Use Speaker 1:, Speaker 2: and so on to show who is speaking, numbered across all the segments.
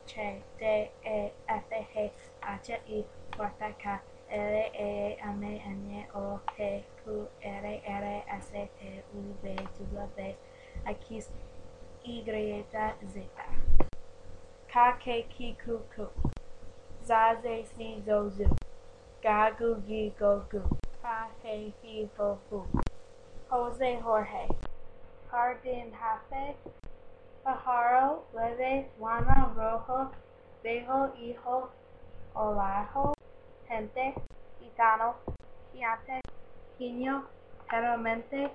Speaker 1: H D E F G H I J K L M N O P Q R S T U V W X Y Z K K K Q Q Zaze Si Zozu Gagu Gi Gogu Ha He He Ho Hu Jose Jorge Jardín Hafe Pájaro Leve Juana Rojo Bejo Hijo Olajo Gente Gitano Giante Gino Geralmente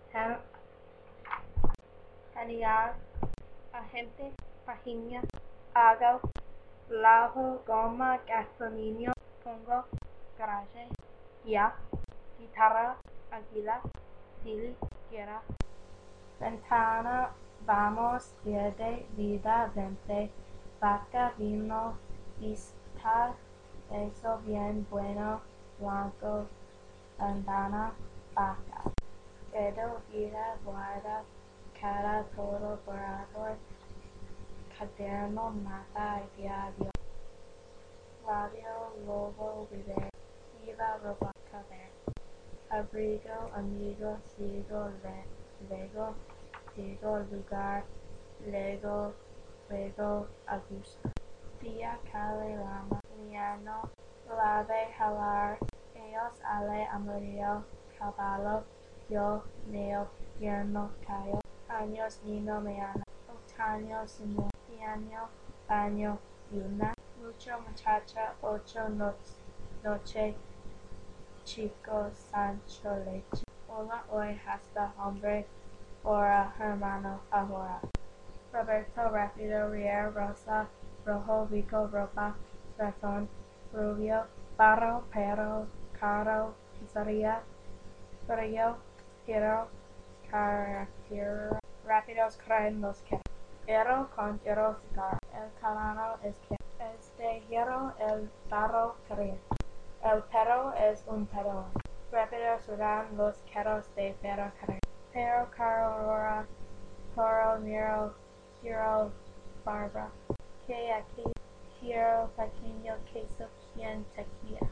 Speaker 1: Genial Agente Página Hago Lavo Goma Gasolino Pongo Garage Ya Guitarra Águila Dili Quiera Ventana Vamos Pierde Vida Vente Vaca Vino Vista Eso Bien Bueno Blanco Bandana Vaca Edo Vida Guarda Cara Todo Borrador Caderno Mata y Diario Radio Lobo Vive Viva Roba Caber Abrigo Amigo Sigo Lego Digo Lugar Lego Luego Augusto Día Cali Lama Liano Lave Jalar Ellos Ale Amarillo Caballo Yo Neo Yerno Cayo Años Nino Meana Otaño Simón Piano Baño Yuna Mucho Muchacha Ocho Noche Chico Sancho Leche Hola Hoy Hasta Hombre Hora Hermano Ahora Roberto Rápido Rier Rosa Rojo Rico Ropa Razón Rubio Barro Perro Caro Pizzeria Frío Giro Carretera Rápidos creen los que Hierro con hierro cigarro El canano es que es de hierro el barro creen El perro es un perro Rápido sudan los carros de ferro creen Pero caro aurora Toro Miro Giro Barbara Que aquí Giro pequeño queso quien tequila